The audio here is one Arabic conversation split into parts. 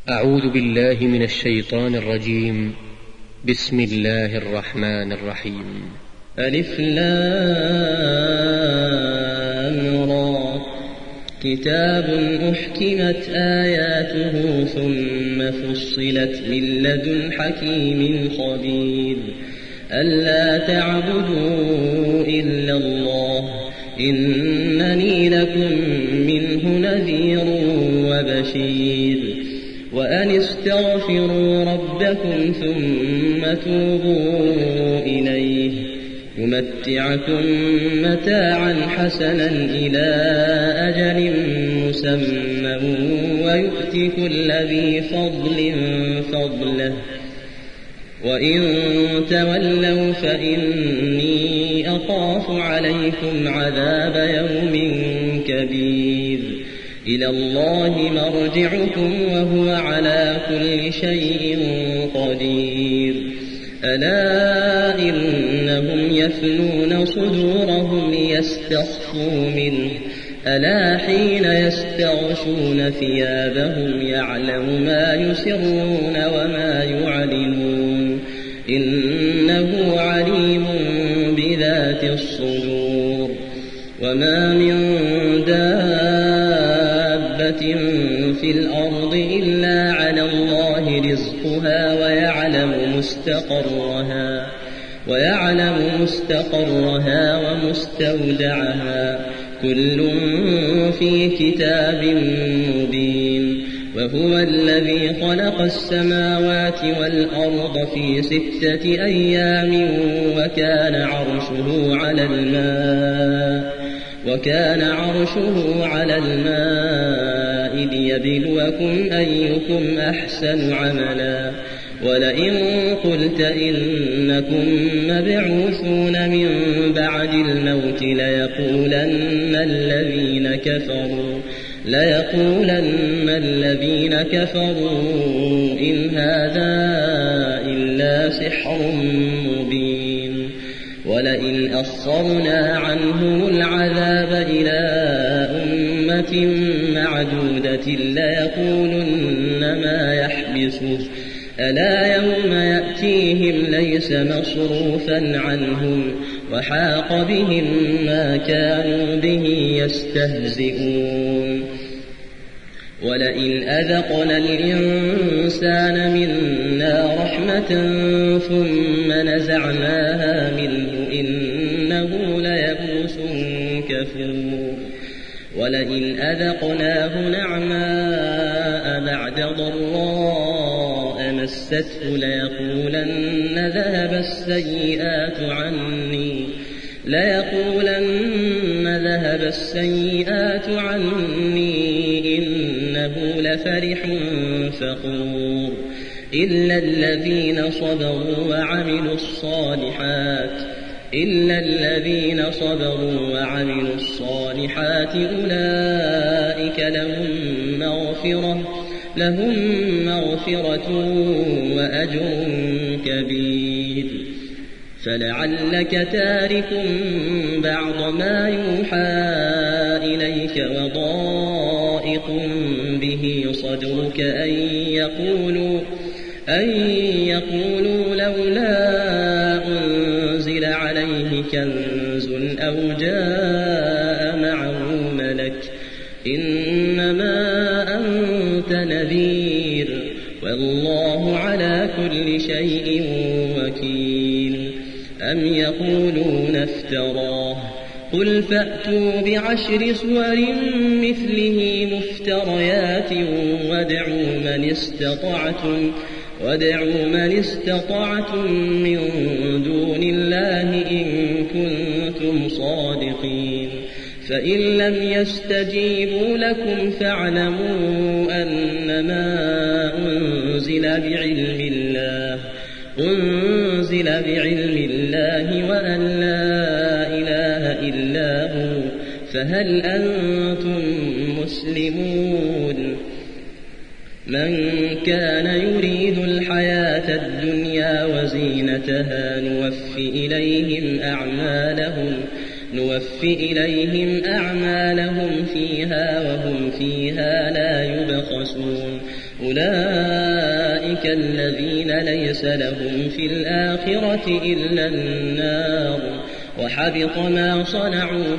أعوذ بالله من الشيطان الرجيم. بسم الله الرحمن الرحيم. ألف لام را كتاب أحكمت آياته ثم فصلت من لدن حكيم خبير ألا تعبدوا إلا الله إنني لكم منه نذير وبشير وأن استغفروا ربكم ثم توبوا إليه يمتعكم متاعا حسنا إلى أجل مسمى ويؤتي كل ذي فضل فضله وإن تولوا فإني أخاف عليكم عذاب يوم كبير إلى الله مرجعكم وهو على كل شيء قدير ألا إنهم يثنون صدورهم ليستخفوا منه ألا حين يستغشون ثيابهم يعلم ما يسرون وما يعلنون إنه عليم بذات الصدور وما من دابة في الأرض إلا على الله رزقها ويعلم مستقرها ومستودعها كل في كتاب مبين وهو الذي خلق السماوات والأرض في 6 أيام وكان عرشه على الماء ليبلوكم أيكم أحسن عملا ولئن قلت إنكم مبعوثون من بعد الموت ليقولن الذين كفروا إن هذا إلا سحر مبين ولئن أخرنا عنهم العذاب إلى أمة معدودة ليقولن ما يحبسه ألا يوم يأتيهم ليس مصروفا عنهم وحاق بهم ما كانوا به يستهزئون ولئن أذقنا الإنسان منا رحمة ثم نزعناها منه إنه ليئوس كفور ولئن أذقناه نعماء بعد ضراء مسته ليقولن ذهب السيئات عني إنه لفرح فخور إلا الذين صبروا وعملوا الصالحات أولئك لهم مغفرة وأجر كبير فلعلك تارك بعض ما يوحى إليك وضائق به صدرك أن يقولوا لولا أنزل عليه كنز أو جاء معه ملك إنما أنت نذير والله على كل شيء وكيل أم يقولون افتراه قل فأتوا ب10 سور مثله مفتريات وادعوا من استطعتم من دون الله إن كنتم صادقين فإن لم يستجيبوا لكم فاعلموا أنما أنزل بعلم الله وأن لا إله إلا هو فهل أنتم مسلمون من كان يريد الحياة الدنيا وزينتها نوفي إليهم أعمالهم فيها وهم فيها لا يبخسون أولئك الذين ليس لهم في الآخرة إلا النار وحبط ما صنعوا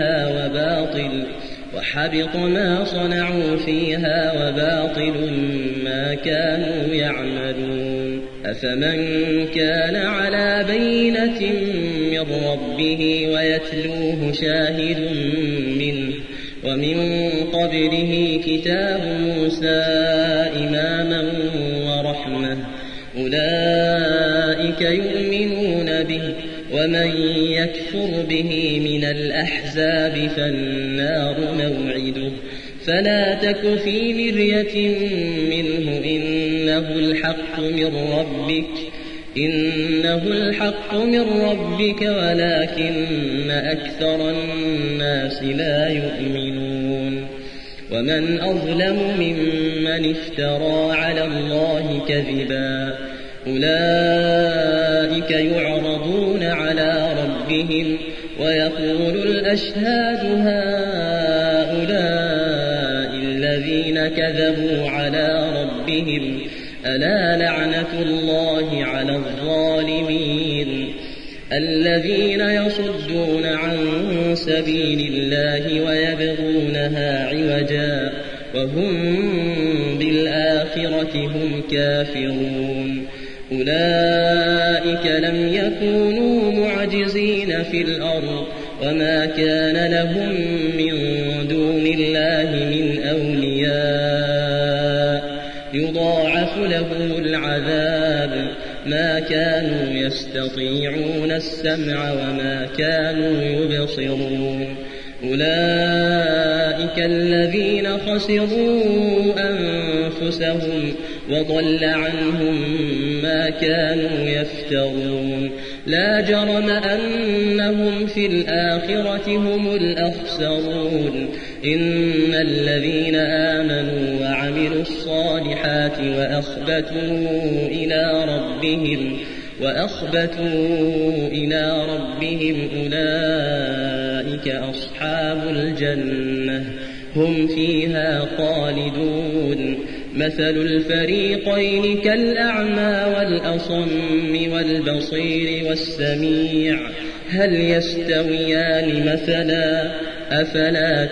فيها وباطل ما كانوا يعملون أفمن كان على بينة من ربه ويتلوه شاهد منه ومن قبله كتاب موسى إماما ورحمة أولئك يؤمنون به ومن يكفر به من الأحزاب فالنار موعده فلا تك في مرية منه إنه الحق من ربك ولكن أكثر الناس لا يؤمنون ومن أظلم ممن افترى على الله كذبا أولئك يعرضون على ربهم ويقول الأشهاد هؤلاء الذين كذبوا على ربهم ألا لعنة الله على الظالمين الذين يصدون عن سبيل الله ويبغونها عوجا وهم بالآخرة هم كافرون أولئك لم يكونوا معجزين في الأرض وما كان لهم من دون الله من أولياء يضاعف لهم العذاب ما كانوا يستطيعون السمع وما كانوا يبصرون أولئك الذين خسروا أنفسهم وضل عنهم ما كانوا يفترون لا جرم أنهم في الآخرة هم الأخسرون إن الذين آمنوا وعملوا الصالحات وأخبتوا إلى ربهم أولئك أصحاب الجنة هم فيها خالدون مثل الفريقين كالأعمى والأصم والبصير والسميع هل يستويان مثلا أفلا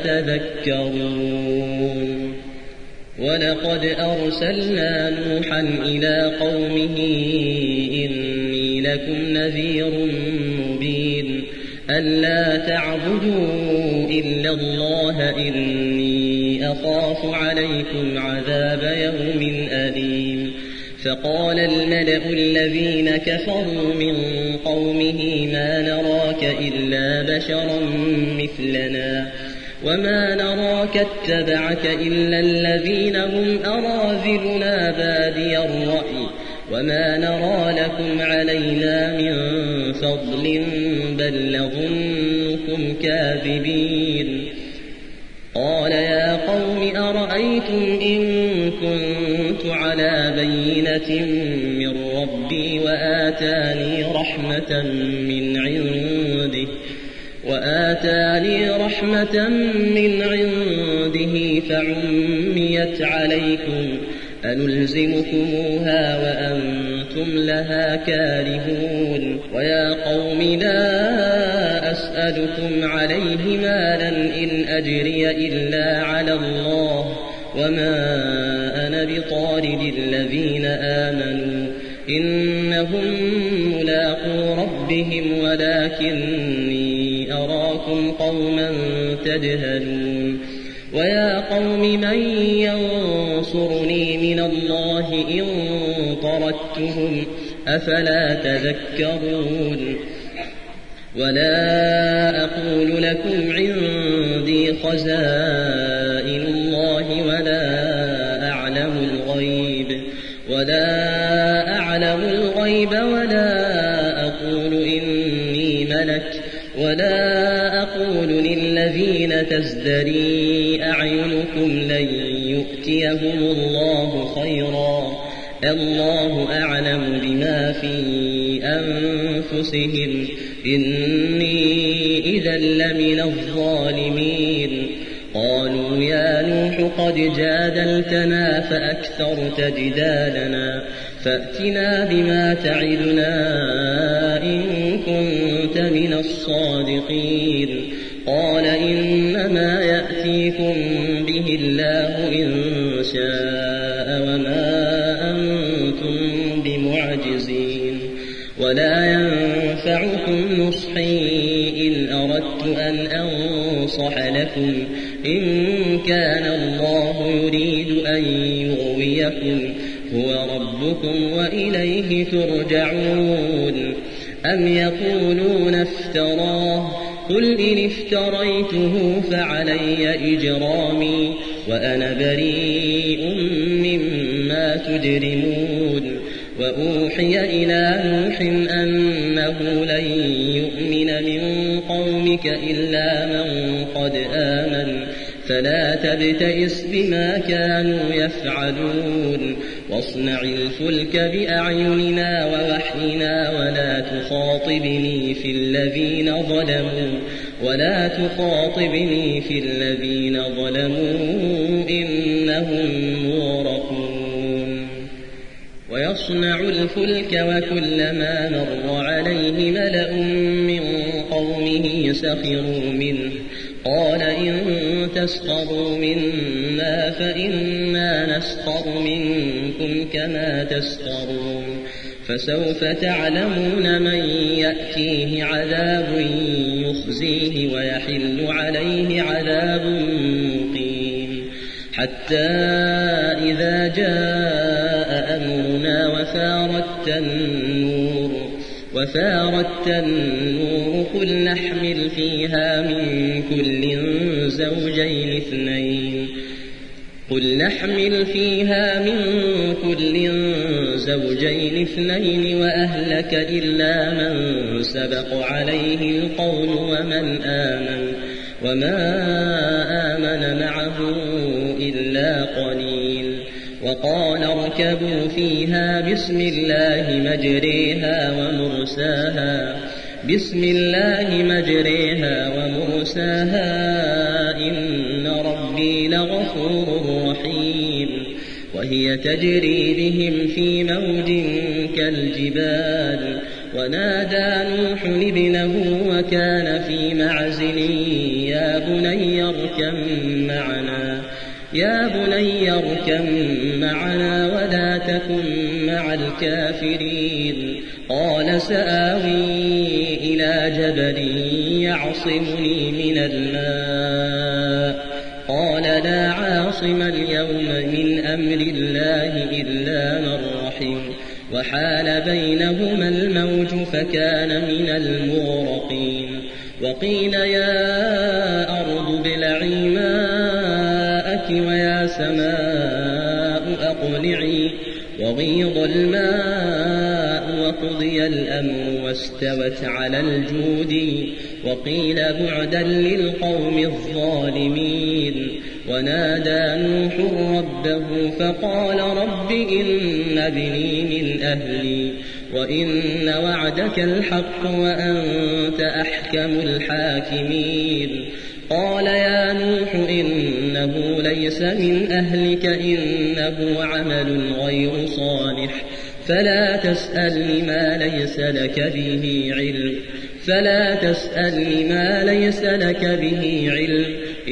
تذكرون ولقد أرسلنا نوحا إلى قومه إني لكم نذير مبين ألا تعبدوا إلا الله إني أخاف عليكم عذاب يوم أليم فقال الملأ الذين كفروا من قومه ما نراك إلا بشرا مثلنا وما نراك اتبعك إلا الذين هم أراذلنا بادي الرأي وما نرى لكم علينا من فضل بل نظنكم كاذبين قال يا قوم أرأيتم إن كنت على بينة من ربي وآتاني رحمة من عنده فعميت عليكم أنلزمكموها وأنتم لها كارهون ويا قوم لا أسألكم عليه مالا إن أجري إلا على الله وما أنا بطارد الذين آمنوا إنهم ملاقو ربهم ولكني أراكم قوما تجهلون ويا قوم من ينصرني من الله إن طردتهم أفلا تذكرون ولا أقول لكم عندي خزائن الله ولا أعلم الغيب ولا أقول إني ملك ولا أقول للذين تزدري أعينكم لن يؤتيهم الله خيرا الله أعلم بما في أنفسهم إني إذا لمن الظالمين قالوا يا نوح قد جادلتنا فأكثرت جدالنا فأتنا بما تعدنا إن كنت من الصادقين قال إنما يأتيكم به الله إن شاء وما أنتم بمعجزين ولا ينفعكم نصحي إن أردت أن أنصح لكم إن كان الله يريد أن يغويكم هو ربكم وإليه ترجعون أم يقولون افتراه قل إن افتريته فعلي إجرامي وأنا بريء مما تجرمون وأوحي إلى نوح أنه لن يؤمن من قومك إلا من قد آمن فلا تبتئس بما كانوا يفعلون واصنع الفلك بأعيننا ووحينا ولا تخاطبني في الذين ظلموا إنهم مغرقون ويصنع الفلك وكلما مر عليه ملأ من قومه سخروا منه قال إن تسخروا منا فإنا نسخر منكم كما تسخرون فسوف تعلمون من يأتيه عذاب يخزيه ويحل عليه عذاب مقيم حتى إذا جاء أمرنا وفارت النور قل نحمل فيها من كل زوجين اثنين وأهلك إلا من سبق عليه القول وما آمن معه إلا قليل وقال اركبوا فيها بسم الله مجريها ومرساها إن ربي لغفور رحيم وهي تجري بهم في موج كالجبال ونادى نوح ابنه وكان في معزل يا بني اركب معنا ولا تكن مع الكافرين قال سآوي إلى جبل يعصمني من الماء قال لا عاصم اليوم من أمر الله إلا من رحم وحال بينهما الموج فكان من المغرقين وقيل يا أرض ابلعي ماءك ويا سماء أقلعي وغيض الماء وقضي الأمر واستوت على الجود وقيل بعدا للقوم الظالمين ونادى نوح ربه فقال رب إن ابني من أهلي وإن وعدك الحق وأنت أحكم الحاكمين قال يا نوح إنه ليس من أهلك إنه عمل غير صالح فلا تسألني ما ليس لك به علم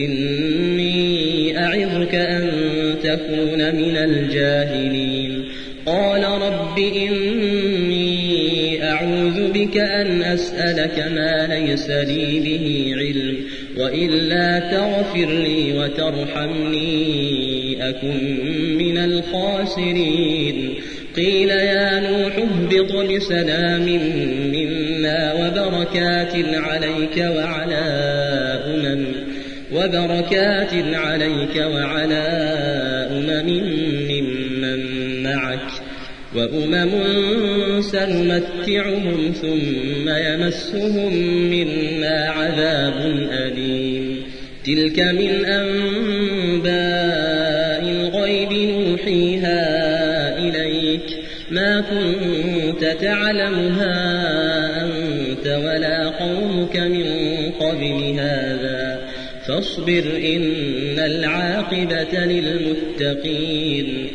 إني أعظك أن تكون من الجاهلين قال رب إني أعوذ بك أن أسألك ما ليس لي به علم وإلا تغفر لي وترحمني أكن من الخاسرين قيل يا نوح اهبط بسلام منا وبركات عليك وعلى أمم ممن معك وأمم سنمتعهم ثم يمسهم منا عذاب أليم تلك من أنباء الغيب نوحيها إليك ما كنت تعلمها أنت ولا قومك من قبل هذا فاصبر إن العاقبة للمتقين.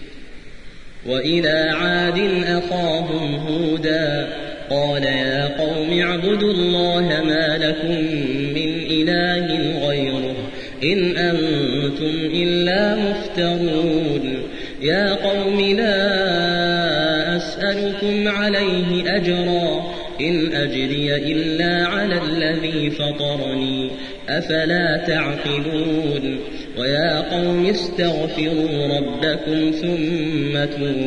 وإلى عاد أخاهم هودا قال يا قوم اعبدوا الله ما لكم من إله غيره إن أنتم إلا مفترون. يا قوم لا أسألكم عليه أجرا إن أجري إلا على الذي فطرني أفلا تعقلون. ويا قوم استغفروا ربكم ثم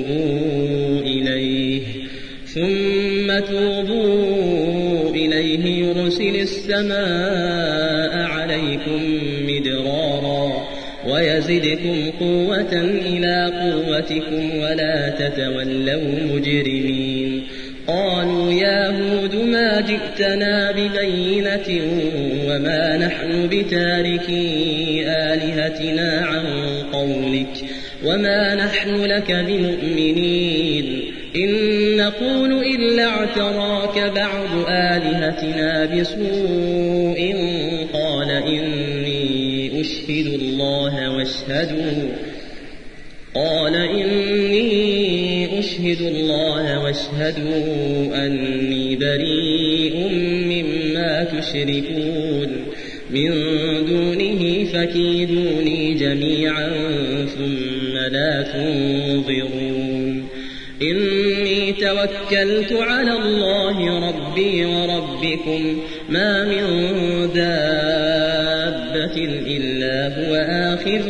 توبوا إليه يرسل السماء عليكم مدرارا ويزدكم قوة إلى قوتكم ولا تتولوا مجرمين. قالوا يا هود ما جئتنا ببينة وما نحن بتاركي آلهتنا عن قولك وما نحن لك بمؤمنين إن نقول إلا اعتراك بعض آلهتنا بسوء قال إني أشهد الله واشهدوا أني بريء مما تشركون من دونه فكيدوني جميعا ثم لا تنظرون. إني توكلت على الله ربي وربكم ما من دابة إلا هو آخذ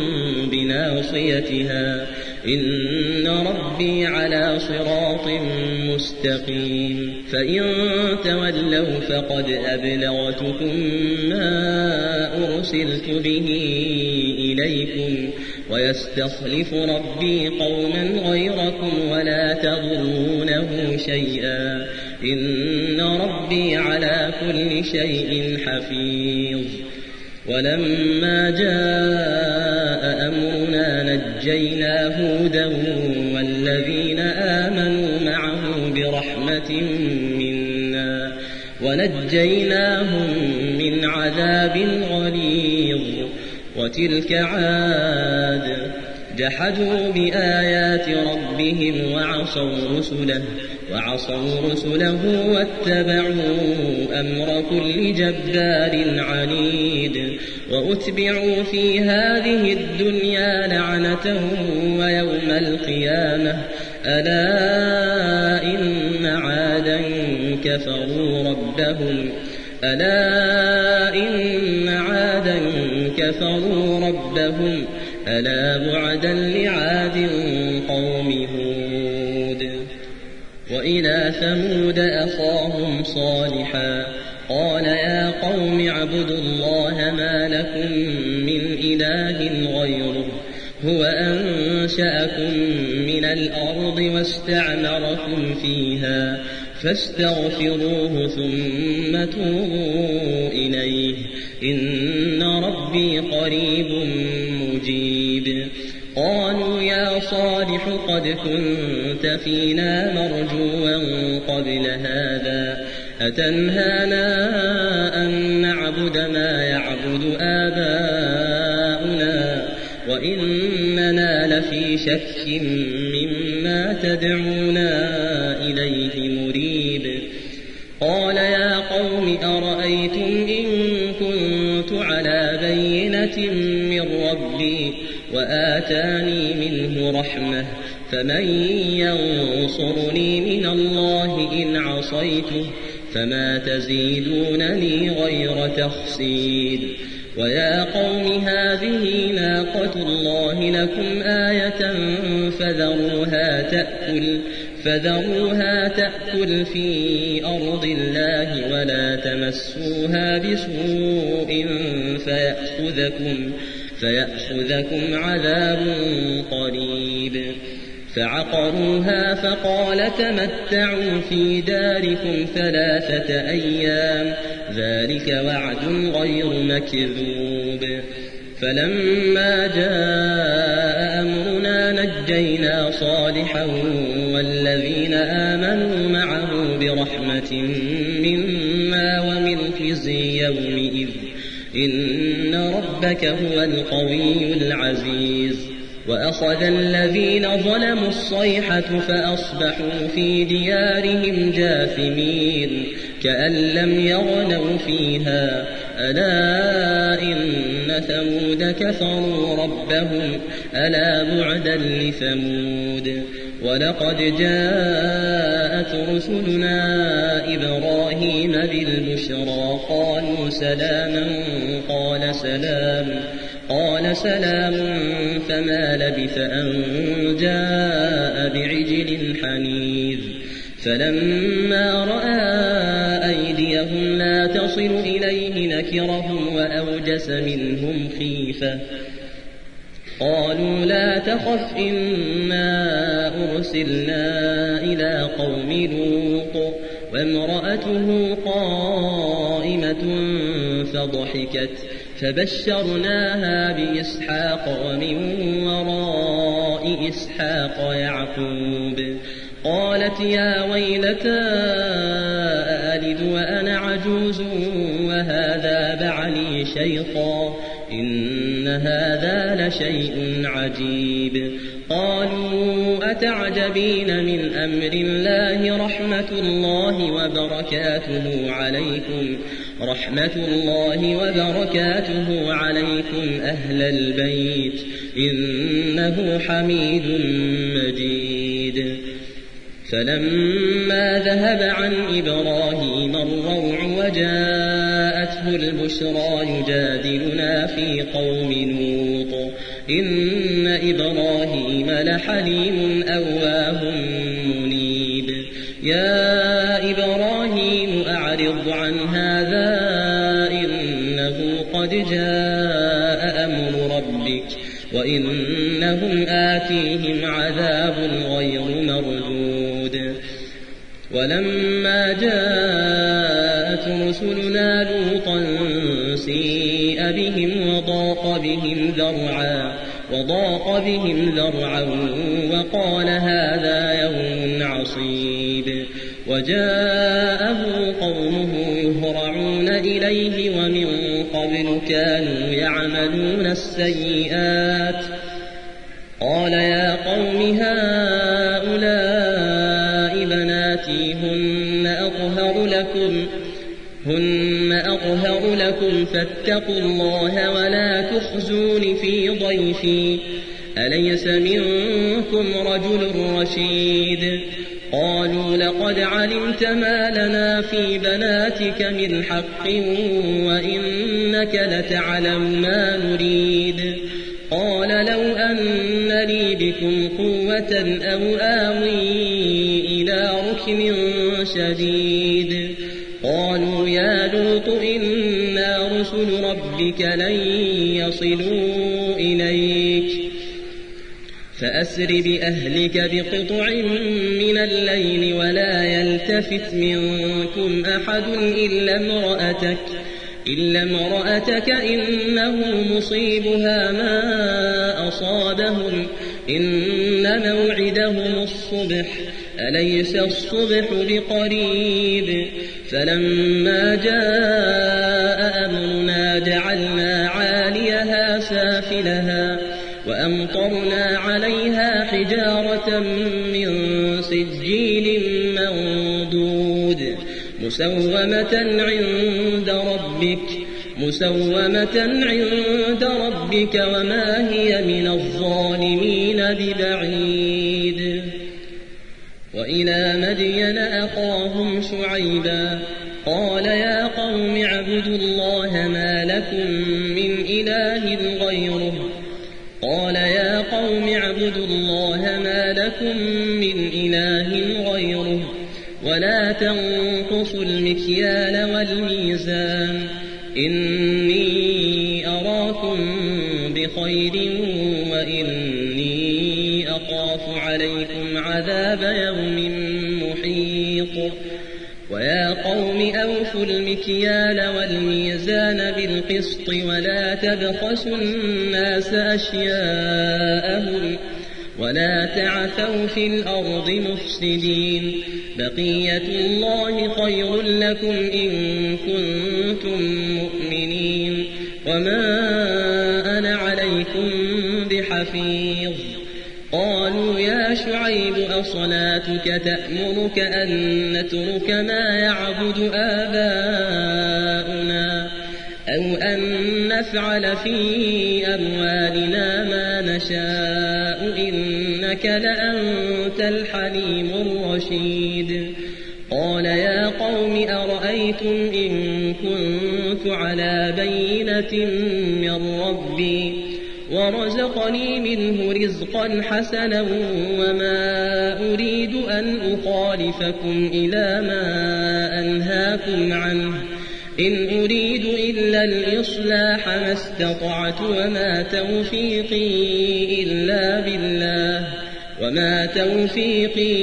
بناصيتها إن ربي على صراط مستقيم. فإن تولوا فقد أبلغتكم ما أرسلت به إليكم ويستخلف ربي قوما غيركم ولا تضرونه شيئا إن ربي على كل شيء حفيظ. ولما جاء أمرنا نجينا هودا والذين آمنوا معه برحمة منا ونجيناهم من عذاب غليظ. وتلك عاد جحدوا بآيات ربهم وعصوا رسله واتبعوا أمر كل جبار عنيد. وأتبعوا في هذه الدنيا لعنة ويوم القيامة ألا إن عادا كفروا ربهم ألا بعدا لعاد قوم هود. وإلى ثمود أخاهم صالحا قال يا قوم اعبدوا الله ما لكم من إله غيره هو أنشأكم من الأرض واستعمركم فيها فاستغفروه ثم توبوا إليه إن ربي قريب مجيب. قالوا يا صالح قد كنت فينا مرجوا قبل هذا أتنهانا أن نعبد ما يعبد آباؤنا وإننا لفي شك مما تدعونا إليه مريب. قال يا قوم أرأيتم إن كنت على بينة من ربي وآتاني منه رحمة فمن ينصرني من الله إن عصيته فما تزيدونني غير تخسير. ويا قوم هذه ناقة الله لكم آية فذروها تأكل في أرض الله ولا تمسوها بسوء فيأخذكم عذاب قريب. فعقروها فقال تمتعوا في داركم 3 أيام ذلك وعد غير مكذوب. فلما جاء أمرنا نجينا صالحا والذين آمنوا معه برحمة منا ومن خزي يومئذ إن ربك هو القوي العزيز وأخذ الذين ظلموا الصيحة فأصبحوا في ديارهم جاثمين كأن لم يغنوا فيها ألا إن ثمود كفروا ربهم ألا بعدا لثمود ولقد جاءت رسلنا إبراهيم بالبشرى قالوا سلاما قال سلام فما لبث أن جاء بعجل حنيذ فلما رأى أيديهم لا تصل إليه نكرهم وأوجس منهم خيفة قالوا لا تخف إنا أرسلنا إلى قوم لوط وامرأته قائمة فضحكت فبشرناها بإسحاق ومن وراء إسحاق يعقوب قالت يا ويلتى أألد وأنا عجوز وهذا بعلي شيخا إن هذا لشيء عجيب قالوا أتعجبين من أمر الله رحمة الله وبركاته عليكم أهل البيت إنه حميد مجيد فلما ذهب عن إبراهيم الروع وجاءته البشرى يجادلنا في قوم لوط إن إبراهيم لحليم أواه منيب يا إبراهيم أعرض عن هذا إنه قد جاء أمر ربك وإنهم آتيهم عذاب غير مردود ولما جاءت رسلنا لوطا سيء بهم وضاق بهم ذرعا وقال هذا يوم عصيب وجاءه قومه يهرعون إليه ومن قبل كانوا يعملون السيئات قال يا قوم هؤلاء بناتي هن أطهر لكم فاتقوا الله ولا تخزون في ضيفي أليس منكم رجل رشيد قالوا لقد علمت ما لنا في بناتك من حق وإنك لتعلم ما نريد قال لو أن لي بكم قوة أو آوي إلى ركن شديد قالوا يا لوط إنا رسل ربك لن يصلوا إليك فأسر بأهلك بقطع من الليل ولا يلتفت منكم أحد إلا امرأتك إنه مصيبها ما أصابهم إن موعدهم الصبح أليس الصبح بقريب فلما جاء أمرنا جعلنا عاليها سافلها وأمطرنا عليها حجارة من سجيل منضود مسومة عند ربك وما هي من الظالمين ببعيد وإلى مدين أخاهم شعيبا قال يا قوم اعبدوا الله ما لكم من إله غيره ولا تنقصوا المكيال والميزان إني أراكم بخير وإني أخاف عليكم عذاب يوم محيط ويا قوم أوفوا المكيال والميزان بالقسط ولا تبخسوا الناس أشياءهم ولا تعثوا في الأرض مفسدين بقية الله خير لكم إن كنتم مؤمنين وما أنا عليكم بحفيظ. قالوا يا شعيب أصلاتك تأمرك أن نترك ما يعبد آباؤنا أو أن نفعل في أموالنا ما نشاء إنك لأنت الحليم الرشيد. قال يا قوم أرأيتم إن كنت على بينة من ربي ورزقني منه رزقا حسنا وما أريد أن أخالفكم إلى ما أنهاكم عنه إن أريد إلا الإصلاح ما استطعت وما توفيقي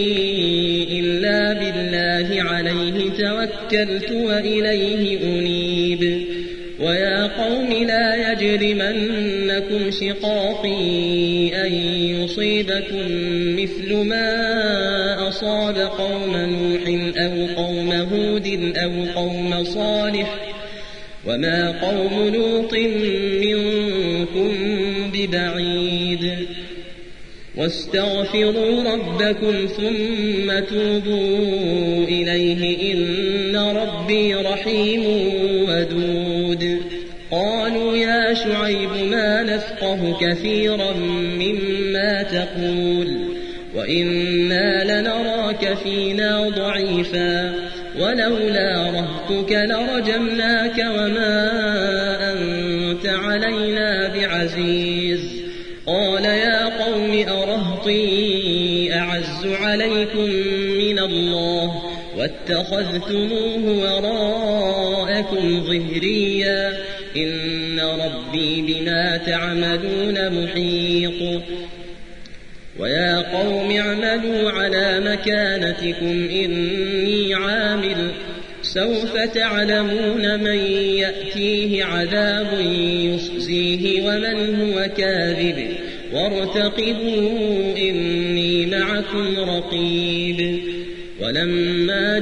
إلا بالله عليه توكلت وإليه أنيب. ويا قوم لا يجرمنكم شقاقي أن يصيبكم مثل ما أصاب قوم نوح أو قوم هود أو قوم صالح وما قوم لوط منكم ببعيد. واستغفروا ربكم ثم توبوا إليه إن ربي رحيم ودود. قالوا يا شعيب ما نفقه كثيرا مما تقول وإنا لنراك فينا ضعيفا ولولا رهتك لرجمناك وما أنت علينا بعزيز. قال يا قوم أرهطي أعز عليكم من الله واتخذتموه وراءكم ظهريا إن ربي بما تعملون محيط. ويا قوم اعملوا على مكانتكم إني عامل سوف تعلمون من يأتيه عذاب يخزيه ومن هو كاذب وارتقبوا إني معكم رقيب. ولما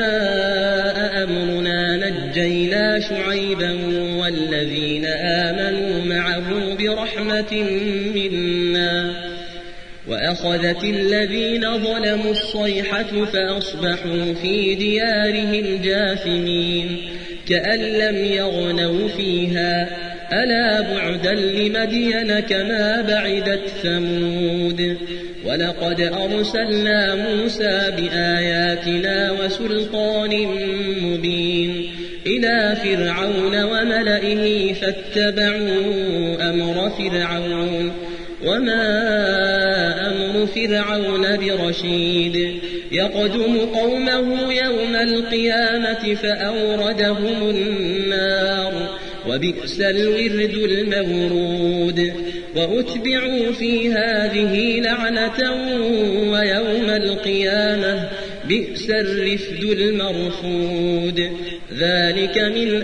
جاء أمرنا نجينا شعيبا والذين آمنوا معه برحمة منا وأخذت الذين ظلموا الصيحة فأصبحوا في ديارهم جاثمين كأن لم يغنوا فيها ألا بعدا لمدين كما بعدت ثمود. ولقد أرسلنا موسى بآياتنا وسلطان مبين إلى فرعون وملئه فاتبعوا أمر فرعون وما أمر فرعون برشيد. يقدم قومه يوم القيامة فأوردهم النار وبئس الورد المورود. وأتبعوا في هذه لعنة ويوم القيامة بئس الرفد المرفود. ذلك من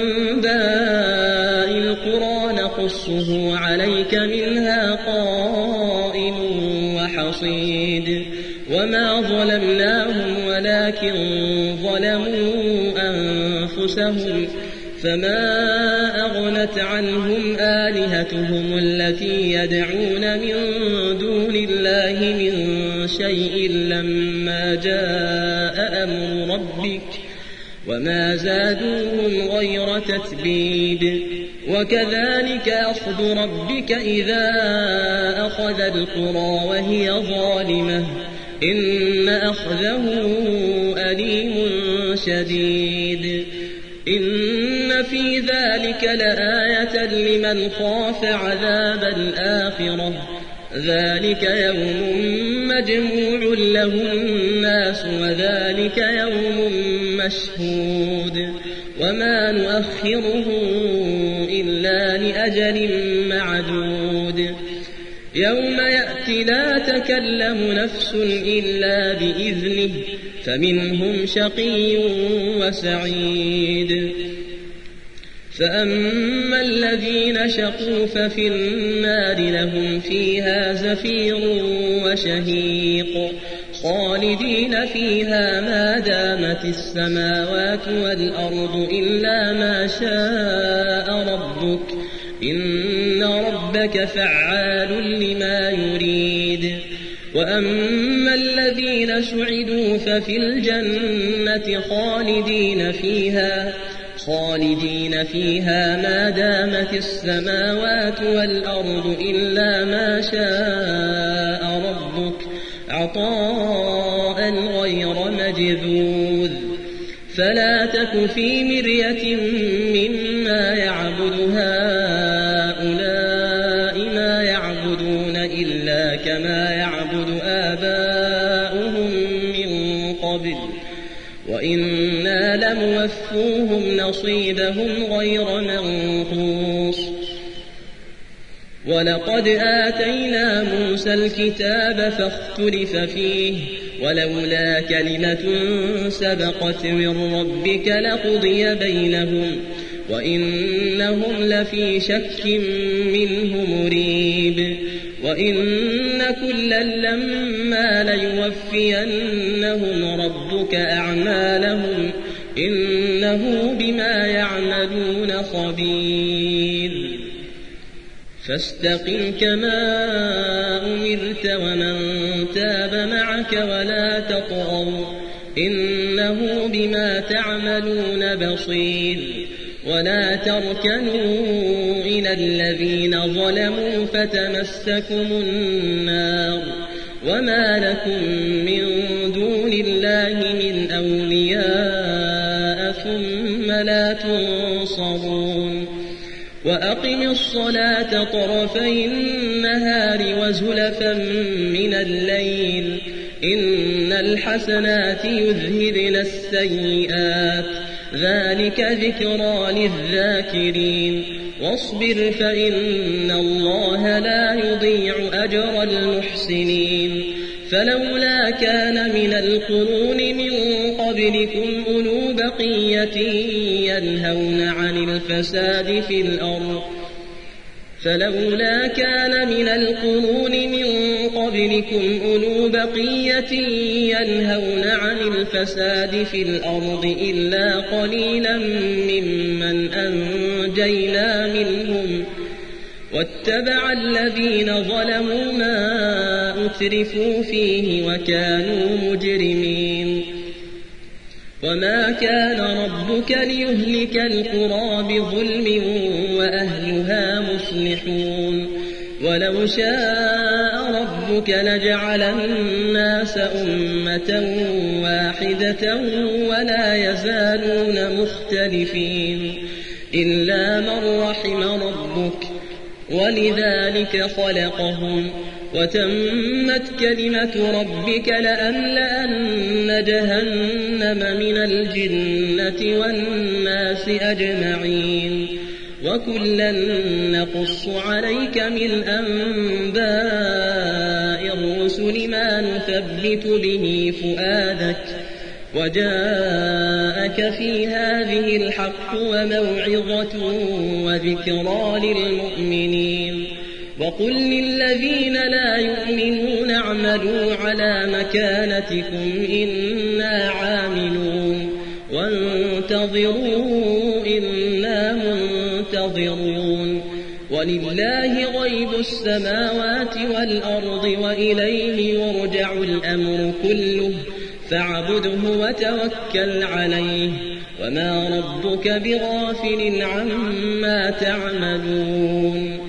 أنباء القرى نقصه عليك منها قائم وحصيد. وما ظلمناهم ولكن ظلموا أنفسهم فما أغنت عنهم آلهتهم التي يدعون من دون الله من شيء لما جاء أمر ربك وما زادوهم غير تتبيب. وكذلك أخذ ربك إذا أخذ القرى وهي ظالمة إن أخذه أليم شديد. إن في ذلك لآية لمن خاف عذاب الآخرة ذلك يوم مجموع له الناس وذلك يوم مشهود وما نؤخره إلا لأجل معدود. يوم يأتي لا تكلم نفس إلا بإذنه فمنهم شقي وسعيد. فأما الذين شقوا ففي النار لهم فيها زفير وشهيق خالدين فيها ما دامت السماوات والأرض إلا ما شاء ربك إن ربك فعال لما يريد وأما الذين سعدوا ففي الجنة خالدين فيها ما دامت السماوات والأرض إلا ما شاء ربك عطاء غير مجذوذ فلا تك في مرية مما يعبد هؤلاء ما يعبدون إلا كما يعبد آباؤهم من قبل وإنا لموفوهم نصيبهم غير منقوص ولقد آتينا موسى الكتاب فاختلف فيه ولولا كلمة سبقت من ربك لقضي بينهم وإنهم لفي شك منه مريب وإن كلا لما ليوفينهم ربك أعمالهم إنه بما يعملون خبير فاستقم كما أمرت ومن تاب معك ولا تطغوا إنه بما تعملون بصير ولا تركنوا إلى الذين ظلموا فتمسكم النار وما لكم من دون الله من أولياء ثم لا تنصرون وأقم الصلاة طرفي النهار وزلفا من الليل إن الحسنات يذهبن السيئات ذلك ذكرى للذاكرين واصبر فإن الله لا يضيع أجر المحسنين فلولا كان من القرون من قبلكم أولو بقية ينهون عن الفساد في الأرض فلولا كان من القرون من قبلكم أولو بقية ينهون عن الفساد في الأرض إلا قليلا ممن أنجينا منهم واتبع الذين ظلموا ما أترفوا فيه وكانوا مجرمين وما كان ربك ليهلك القرى بظلم وأهلها مصلحون ولو شاء ربك لجعل الناس أمة واحدة ولا يزالون مختلفين إلا من رحم ربك ولذلك خلقهم وتمت كلمة ربك لأملأن جهنم من الجنة والناس أجمعين وكلا نقص عليك من أنباء الرسل ما نثبت به فؤادك وجاءك في هذه الحق وموعظة وذكرى للمؤمنين وقل للذين لا يؤمنون اعملوا على مكانتكم إنا عاملون وانتظروا إنا منتظرون ولله غيب السماوات والأرض وإليه يرجع الأمر كله فاعبده وتوكل عليه وما ربك بغافل عما تعملون